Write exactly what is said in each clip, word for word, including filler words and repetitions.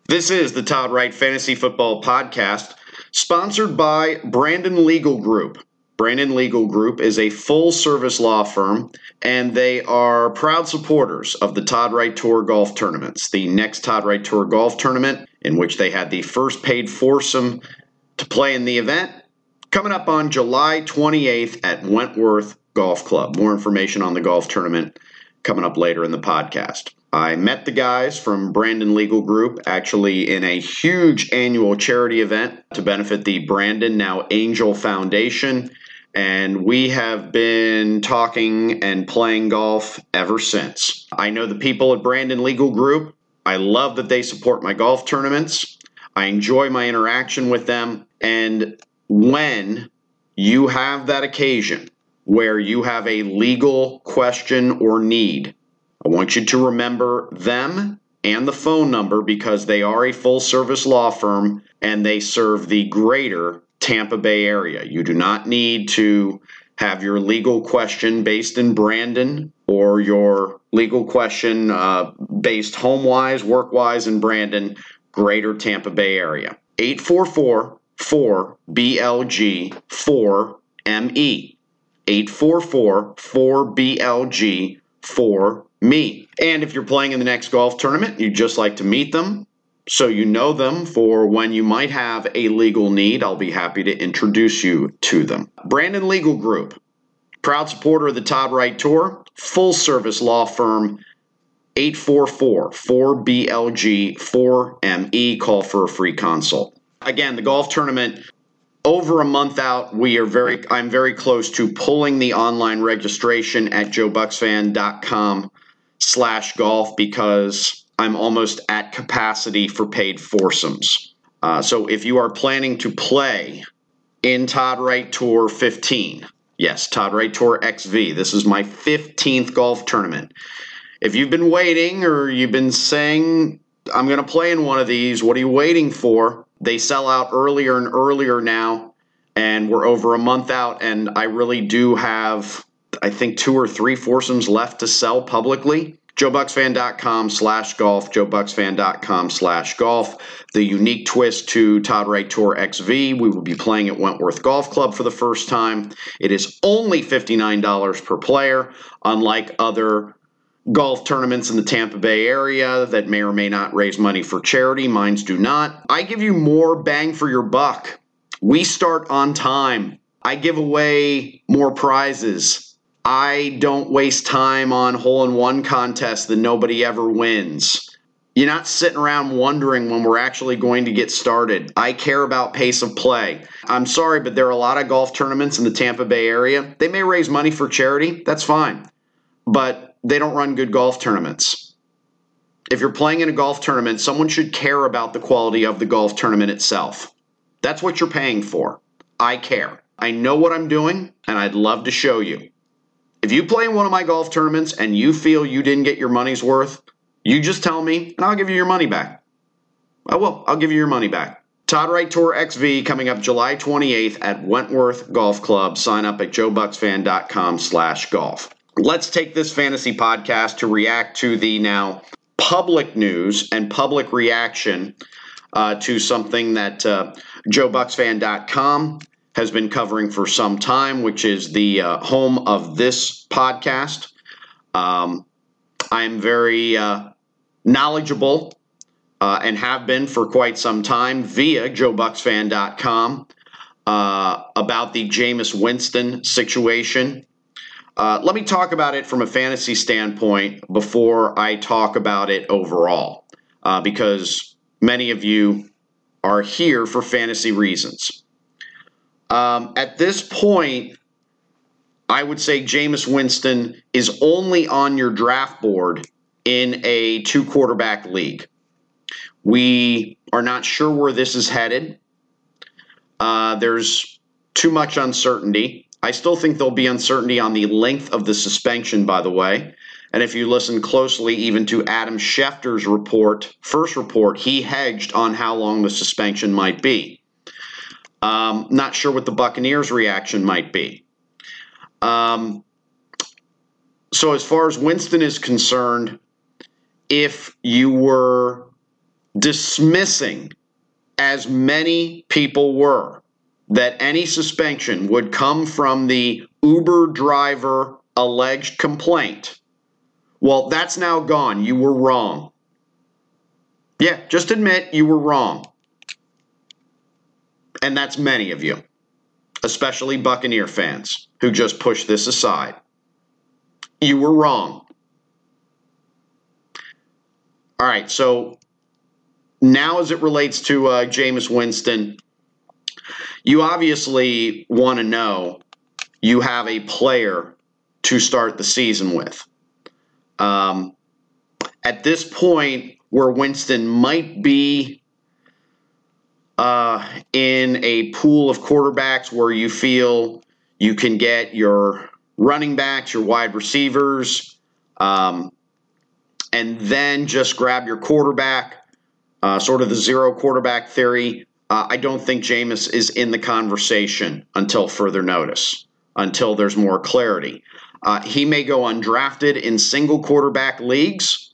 This is the Todd Wright Fantasy Football Podcast, sponsored by Brandon Legal Group. Brandon Legal Group is a full-service law firm, and they are proud supporters of the Todd Wright Tour Golf Tournaments. The next Todd Wright Tour Golf Tournament, in which they had the first paid foursome to play in the event, coming up on July twenty-eighth at Wentworth Golf Club. More information on the golf tournament coming up later in the podcast. I met the guys from Brandon Legal Group actually in a huge annual charity event to benefit the Brandon, now Angel Foundation, and we have been talking and playing golf ever since. I know the people at Brandon Legal Group. I love that they support my golf tournaments. I enjoy my interaction with them, and when you have that occasion where you have a legal question or need, I want you to remember them and the phone number because they are a full-service law firm and they serve the greater Tampa Bay area. You do not need to have your legal question based in Brandon or your legal question uh, based home-wise, work-wise in Brandon, greater Tampa Bay area. eight four four, four B L G, four M E. eight four four, four B L G, four me. And if you're playing in the next golf tournament, you'd just like to meet them so you know them for when you might have a legal need, I'll be happy to introduce you to them. Brandon Legal Group, proud supporter of the Todd Wright Tour, full service law firm, eight four four, four B L G, four M E. Call for a free consult. Again, the golf tournament, over a month out, we are very I'm very close to pulling the online registration at joe bucks fan dot com slash golf because I'm almost at capacity for paid foursomes. Uh, so if you are planning to play in Todd Wright Tour fifteen, yes, Todd Wright Tour X V, this is my fifteenth golf tournament. If you've been waiting or you've been saying, I'm going to play in one of these, what are you waiting for? They sell out earlier and earlier now, and we're over a month out, and I really do have, I think, two or three foursomes left to sell publicly. joe bucks fan dot com slash golf, joe bucks fan dot com slash golf. The unique twist to Todd Wright Tour X V, we will be playing at Wentworth Golf Club for the first time. It is only fifty-nine dollars per player, unlike other golf tournaments in the Tampa Bay area that may or may not raise money for charity. Mines do not. I give you more bang for your buck. We start on time. I give away more prizes. I don't waste time on hole-in-one contests that nobody ever wins. You're not sitting around wondering when we're actually going to get started. I care about pace of play. I'm sorry, but there are a lot of golf tournaments in the Tampa Bay area. They may raise money for charity. That's fine. But they don't run good golf tournaments. If you're playing in a golf tournament, someone should care about the quality of the golf tournament itself. That's what you're paying for. I care. I know what I'm doing, and I'd love to show you. If you play in one of my golf tournaments and you feel you didn't get your money's worth, you just tell me, and I'll give you your money back. I will. I'll give you your money back. Todd Wright Tour X V coming up July twenty-eighth at Wentworth Golf Club. Sign up at joe bucks fan dot com slash golf. Let's take this fantasy podcast to react to the now public news and public reaction uh, to something that uh, joe bucks fan dot com has been covering for some time, which is the uh, home of this podcast. Um, I'm very uh, knowledgeable uh, and have been for quite some time via joe bucks fan dot com uh, about the Jameis Winston situation. Uh, let me talk about it from a fantasy standpoint before I talk about it overall, uh, because many of you are here for fantasy reasons. Um, at this point, I would say Jameis Winston is only on your draft board in a two-quarterback league. We are not sure where this is headed. Uh, there's too much uncertainty. I still think there'll be uncertainty on the length of the suspension, by the way. And if you listen closely even to Adam Schefter's report, first report, he hedged on how long the suspension might be. Um, not sure what the Buccaneers' reaction might be. Um, so as far as Winston is concerned, if you were dismissing, as many people were, that any suspension would come from the Uber driver alleged complaint. Well, that's now gone. You were wrong. Yeah, just admit you were wrong. And that's many of you, especially Buccaneer fans who just push this aside. You were wrong. All right, so now as it relates to uh, Jameis Winston, you obviously want to know you have a player to start the season with. Um, at this point, where Winston might be uh, in a pool of quarterbacks where you feel you can get your running backs, your wide receivers, um, and then just grab your quarterback, uh, sort of the zero quarterback theory. Uh, I don't think Jameis is in the conversation until further notice, until there's more clarity. Uh, he may go undrafted in single quarterback leagues.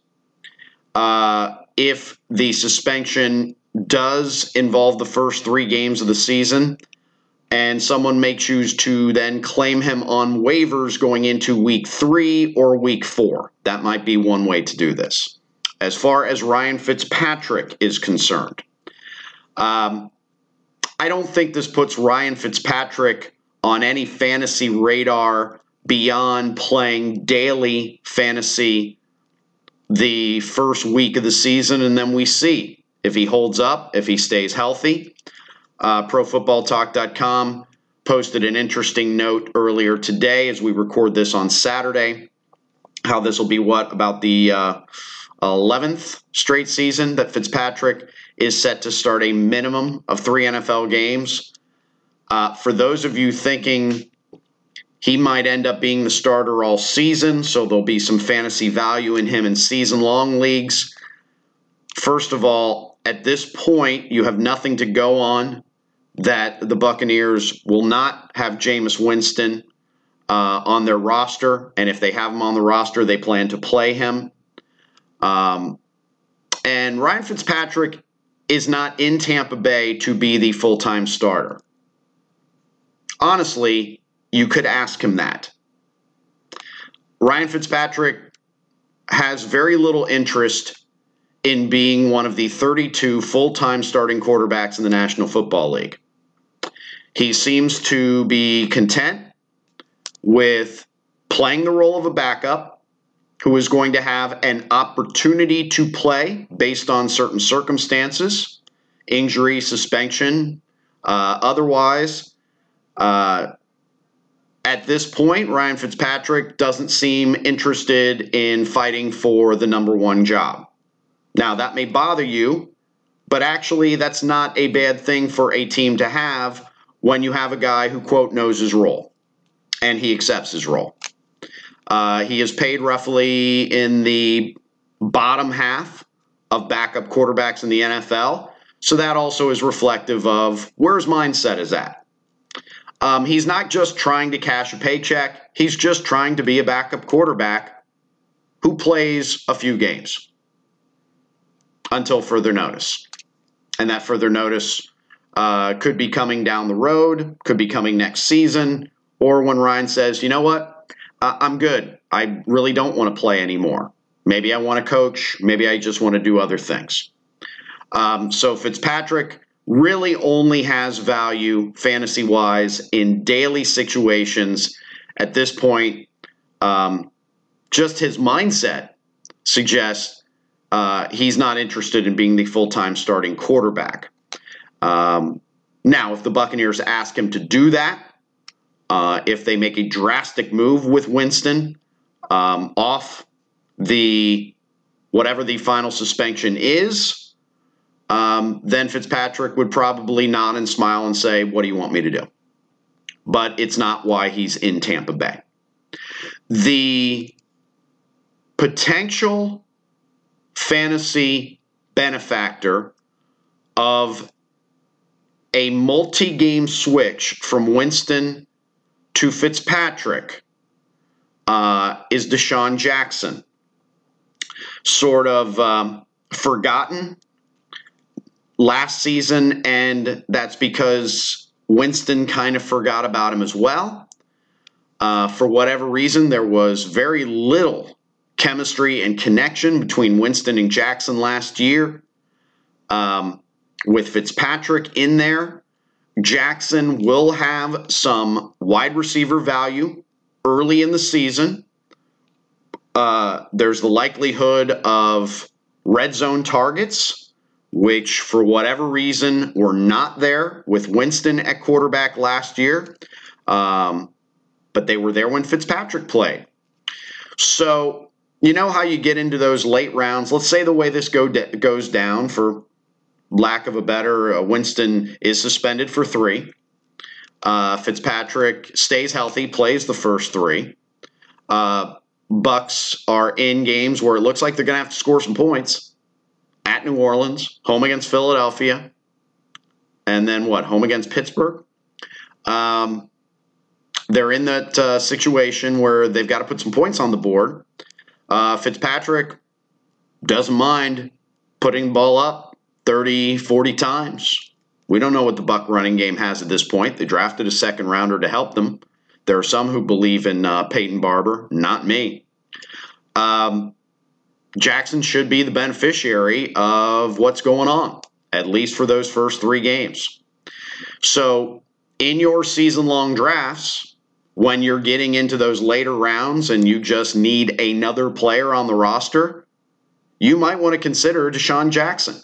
Uh, if the suspension does involve the first three games of the season, and someone may choose to then claim him on waivers going into week three or week four. That might be one way to do this. As far as Ryan Fitzpatrick is concerned, um, I don't think this puts Ryan Fitzpatrick on any fantasy radar beyond playing daily fantasy the first week of the season, and then we see if he holds up, if he stays healthy. Uh, Pro Football Talk dot com posted an interesting note earlier today as we record this on Saturday, how this will be what, about the uh, eleventh straight season that Fitzpatrick is set to start a minimum of three N F L games. Uh, for those of you thinking he might end up being the starter all season, so there'll be some fantasy value in him in season-long leagues. First of all, at this point, you have nothing to go on that the Buccaneers will not have Jameis Winston uh, on their roster, and if they have him on the roster, they plan to play him. Um, and Ryan Fitzpatrick is not in Tampa Bay to be the full-time starter. Honestly, you could ask him that. Ryan Fitzpatrick has very little interest in being one of the thirty-two full-time starting quarterbacks in the National Football League. He seems to be content with playing the role of a backup who is going to have an opportunity to play based on certain circumstances, injury, suspension, uh, otherwise. Uh, At this point, Ryan Fitzpatrick doesn't seem interested in fighting for the number one job. Now, that may bother you, but actually that's not a bad thing for a team to have when you have a guy who, quote, knows his role, and he accepts his role. Uh, he is paid roughly in the bottom half of backup quarterbacks in the N F L, so that also is reflective of where his mindset is at. Um, he's not just trying to cash a paycheck. He's just trying to be a backup quarterback who plays a few games until further notice. And that further notice uh, could be coming down the road, could be coming next season, or when Ryan says, you know what, uh, I'm good. I really don't want to play anymore. Maybe I want to coach. Maybe I just want to do other things. Um, so Fitzpatrick really only has value fantasy-wise in daily situations. At this point, um, just his mindset suggests uh, he's not interested in being the full-time starting quarterback. Um, now, if the Buccaneers ask him to do that, uh, if they make a drastic move with Winston um, off the whatever the final suspension is, Um, then Fitzpatrick would probably nod and smile and say, what do you want me to do? But it's not why he's in Tampa Bay. The potential fantasy benefactor of a multi-game switch from Winston to Fitzpatrick uh, is Deshaun Jackson. Sort of um, forgotten last season, and that's because Winston kind of forgot about him as well. Uh, for whatever reason, there was very little chemistry and connection between Winston and Jackson last year. Um, with Fitzpatrick in there, Jackson will have some wide receiver value early in the season. Uh, there's the likelihood of red zone targets, which for whatever reason were not there with Winston at quarterback last year. Um, but they were there when Fitzpatrick played. So you know how you get into those late rounds. Let's say the way this go de- goes down, for lack of a better, uh, Winston is suspended for three. Uh, Fitzpatrick stays healthy, plays the first three. Uh, Bucks are in games where it looks like they're going to have to score some points. At New Orleans, home against Philadelphia, and then what? Home against Pittsburgh. Um, they're in that uh, situation where they've got to put some points on the board. Uh, Fitzpatrick doesn't mind putting the ball up thirty, forty times. We don't know what the Buck running game has at this point. They drafted a second rounder to help them. There are some who believe in uh, Peyton Barber, not me. Um, Jackson should be the beneficiary of what's going on, at least for those first three games. So in your season-long drafts, when you're getting into those later rounds and you just need another player on the roster, you might want to consider Deshaun Jackson.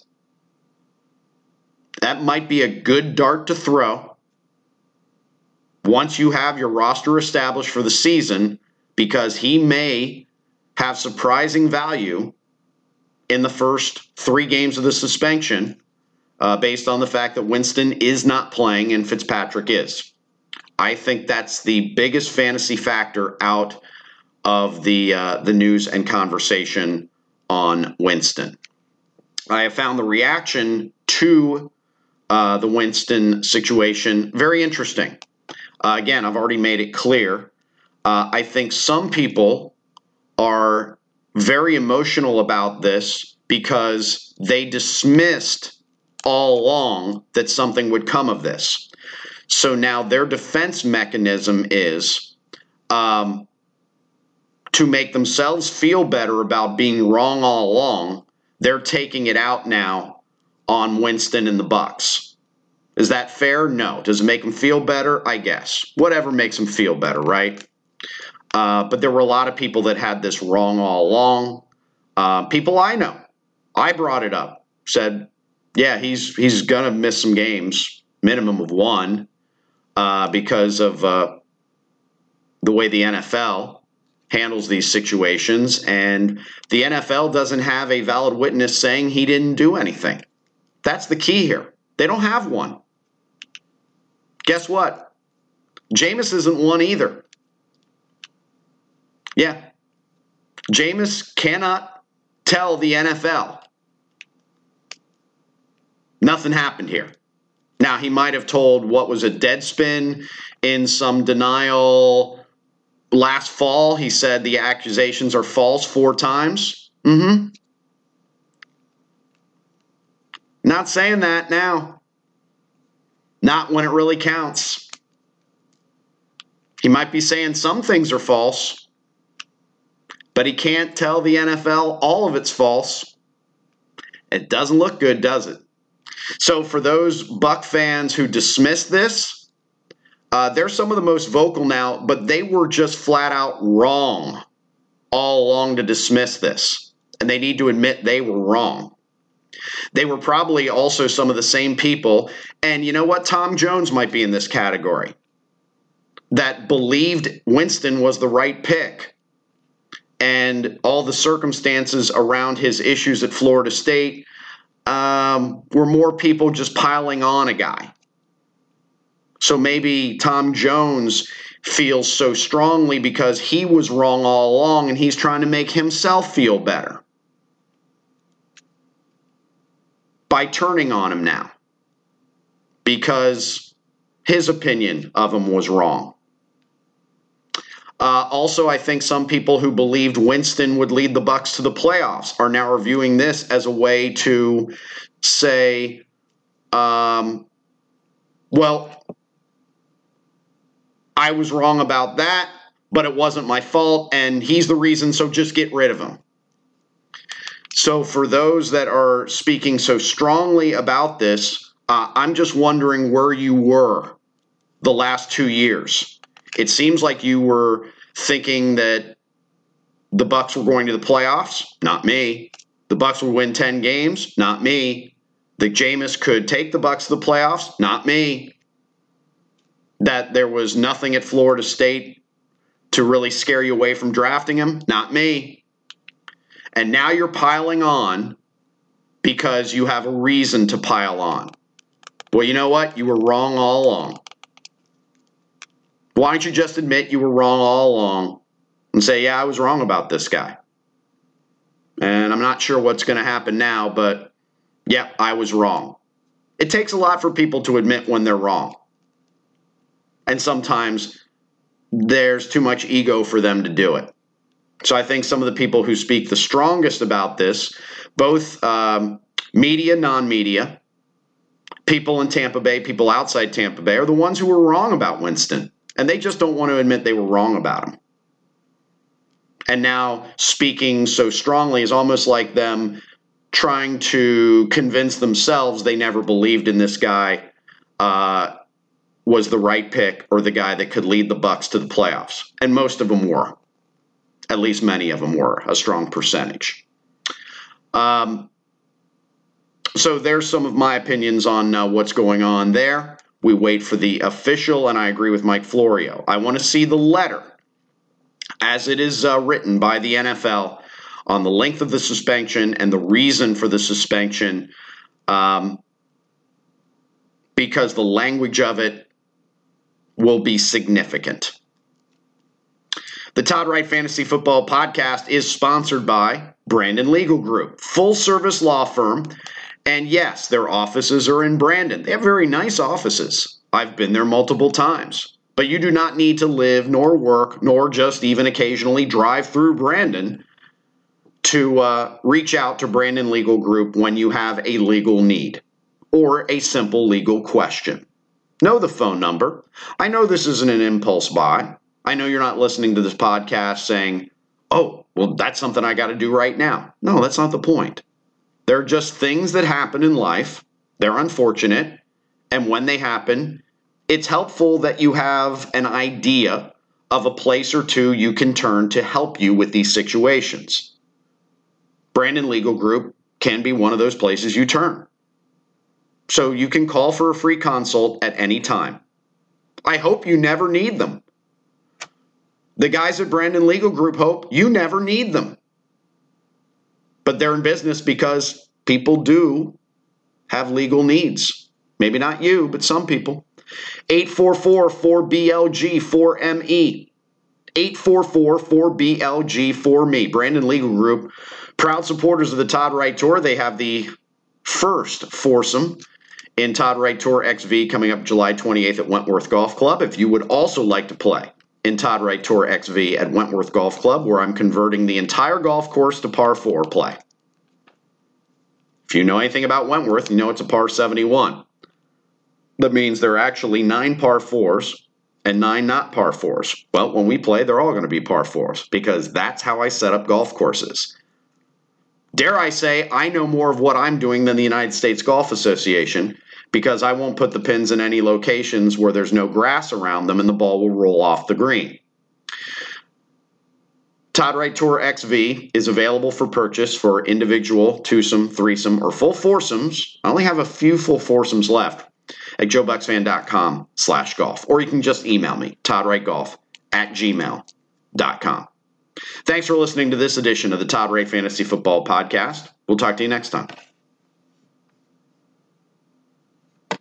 That might be a good dart to throw once you have your roster established for the season, because he may have surprising value in the first three games of the suspension uh, based on the fact that Winston is not playing and Fitzpatrick is. I think that's the biggest fantasy factor out of the uh, the news and conversation on Winston. I have found the reaction to uh, the Winston situation very interesting. Uh, again, I've already made it clear. Uh, I think some people are very emotional about this because they dismissed all along that something would come of this. So now their defense mechanism is um, to make themselves feel better about being wrong all along. They're taking it out now on Winston and the Bucks. Is that fair? No. Does it make them feel better? I guess. Whatever makes them feel better, right? Uh, but there were a lot of people that had this wrong all along. Uh, people I know. I brought it up. Said, yeah, he's he's going to miss some games, minimum of one, uh, because of uh, the way the N F L handles these situations. And the N F L doesn't have a valid witness saying he didn't do anything. That's the key here. They don't have one. Guess what? Jameis isn't one either. Yeah. Jameis cannot tell the N F L nothing happened here. Now, he might have told what was a dead spin in some denial last fall. He said the accusations are false four times. Mm-hmm. Not saying that now. Not when it really counts. He might be saying some things are false, but he can't tell the N F L all of it's false. It doesn't look good, does it? So for those Buck fans who dismiss this, uh, they're some of the most vocal now, but they were just flat out wrong all along to dismiss this. And they need to admit they were wrong. They were probably also some of the same people. And you know what? Tom Jones might be in this category, that believed Winston was the right pick. And all the circumstances around his issues at Florida State um, were more people just piling on a guy. So maybe Tom Jones feels so strongly because he was wrong all along and he's trying to make himself feel better by turning on him now because his opinion of him was wrong. Uh, also, I think some people who believed Winston would lead the Bucs to the playoffs are now reviewing this as a way to say, Um, well, I was wrong about that, but it wasn't my fault, and he's the reason, so just get rid of him. So for those that are speaking so strongly about this, uh, I'm just wondering where you were the last two years. It seems like you were thinking that the Bucs were going to the playoffs. Not me. The Bucs would win ten games. Not me. That Jameis could take the Bucs to the playoffs. Not me. That there was nothing at Florida State to really scare you away from drafting him. Not me. And now you're piling on because you have a reason to pile on. Well, you know what? You were wrong all along. Why don't you just admit you were wrong all along and say, yeah, I was wrong about this guy. And I'm not sure what's going to happen now, but yeah, I was wrong. It takes a lot for people to admit when they're wrong. And sometimes there's too much ego for them to do it. So I think some of the people who speak the strongest about this, both um, media, non-media, people in Tampa Bay, people outside Tampa Bay, are the ones who were wrong about Winston. And they just don't want to admit they were wrong about him. And now speaking so strongly is almost like them trying to convince themselves they never believed in this guy uh, was the right pick or the guy that could lead the Bucs to the playoffs. And most of them were. At least many of them were, a strong percentage. Um, so there's some of my opinions on uh, what's going on there. We wait for the official, and I agree with Mike Florio. I want to see the letter as it is uh, written by the N F L on the length of the suspension and the reason for the suspension, um, because the language of it will be significant. The Todd Wright Fantasy Football Podcast is sponsored by Brandon Legal Group, full-service law firm. And yes, their offices are in Brandon. They have very nice offices. I've been there multiple times. But you do not need to live, nor work, nor just even occasionally drive through Brandon to uh, reach out to Brandon Legal Group when you have a legal need or a simple legal question. Know the phone number. I know this isn't an impulse buy. I know you're not listening to this podcast saying, oh, well, that's something I got to do right now. No, that's not the point. There are just things that happen in life. They're unfortunate. And when they happen, it's helpful that you have an idea of a place or two you can turn to help you with these situations. Brandon Legal Group can be one of those places you turn. So you can call for a free consult at any time. I hope you never need them. The guys at Brandon Legal Group hope you never need them. But they're in business because people do have legal needs. Maybe not you, but some people. eight four four, four B L G, four M E. eight four four, four B L G, four M E. Brandon Legal Group, proud supporters of the Todd Wright Tour. They have the first foursome in Todd Wright Tour X V coming up July twenty-eighth at Wentworth Golf Club. If you would also like to play in Todd Wright Tour X V at Wentworth Golf Club, where I'm converting the entire golf course to par four play. If you know anything about Wentworth, you know it's a par seventy-one. That means there are actually nine par fours and nine not par fours. Well, when we play, they're all going to be par fours because that's how I set up golf courses. Dare I say, I know more of what I'm doing than the United States Golf Association because I won't put the pins in any locations where there's no grass around them and the ball will roll off the green. Todd Wright Tour X V is available for purchase for individual, twosome, threesome, or full foursomes. I only have a few full foursomes left at joebucksfan.com slash golf. Or you can just email me, toddwrightgolf at gmail dot com. Thanks for listening to this edition of the Todd Wright Fantasy Football Podcast. We'll talk to you next time.